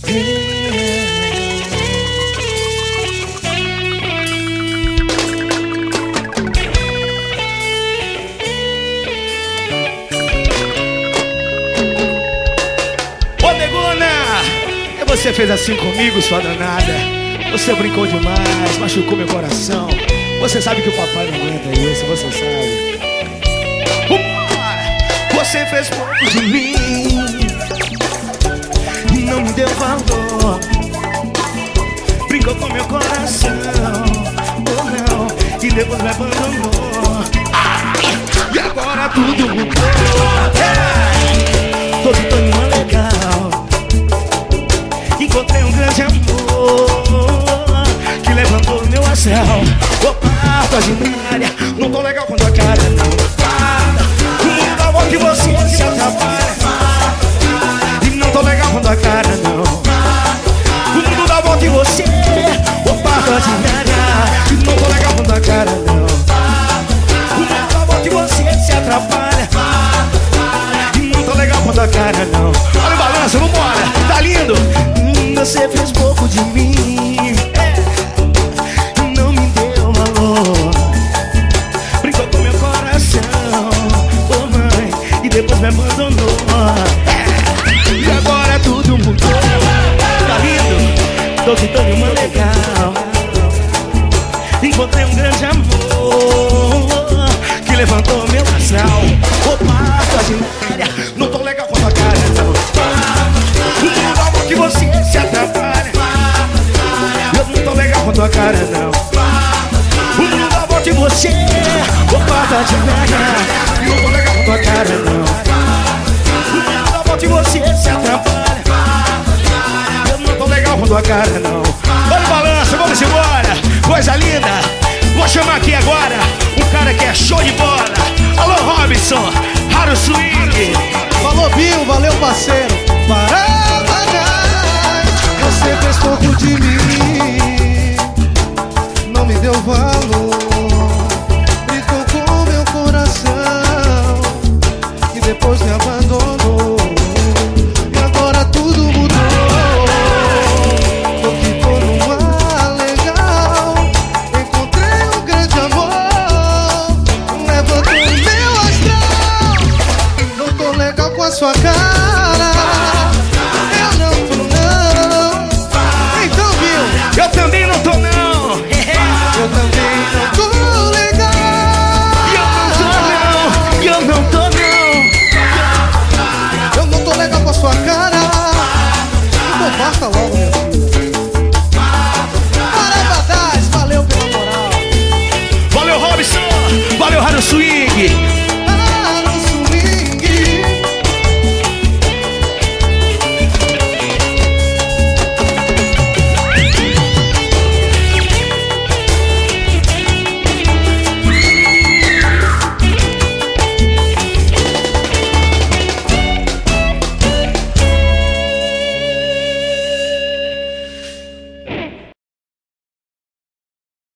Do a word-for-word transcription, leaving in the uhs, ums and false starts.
Ô negona, você fez assim comigo, sua danada. Você brincou demais, machucou meu coração. Você sabe que o papai não aguenta isso, você sabe. Vambora! Você fez pouco de mim, não me deu valor, brincou com meu coração, oh não, e depois me abandonou. Ai, e agora tudo mudou. É, tô ficando uma legal, encontrei um grande amor que levantou meu astral. Opa, tá de minária, não tô legal com tua cara não. O mundo dá volta e você se atrapalha, e não tô legal com tua cara não. O mundo dá volta e você, opa, tá de minária, e não tô legal com tua cara não. O mundo dá volta e você se atrapalha, e não tô legal com tua cara não. Olha o balanço, vambora, tá lindo. Você fez pouco de mim, é, não me deu valor, brincou com meu coração, oh mãe, e depois me abandonou. É, e agora tudo mudou. Tá lindo, tô ficando uma legal, encontrei um grande amor que levantou meu astral. Opa, tá de miséria, não tô legal com a tua cara não. Que você se atrapalha, eu não tô legal com tua cara não. O mundo dá volta e você, opa, tá de merda, eu não tô legal com tua cara não. O mundo dá volta e você se atrapalha, eu não tô legal com tua cara não. Olha o balanço, vamos embora, coisa linda. Vou chamar aqui agora um cara que é show de bola. Alô Robson, Raro Swing. Falou Binho, valeu parceiro. Parada. Você fez pouco de mim, não me deu valor, brincou com meu coração e depois me abandonou. E agora tudo mudou. Tô ficou numa legal, encontrei um grande amor, levantou meu astral. Não tô legal com a sua cara. Eu também não tô não. Eu também não tô legal. Eu não tô não. Eu não tô não. Eu não tô legal com a sua cara. Então basta logo, meu.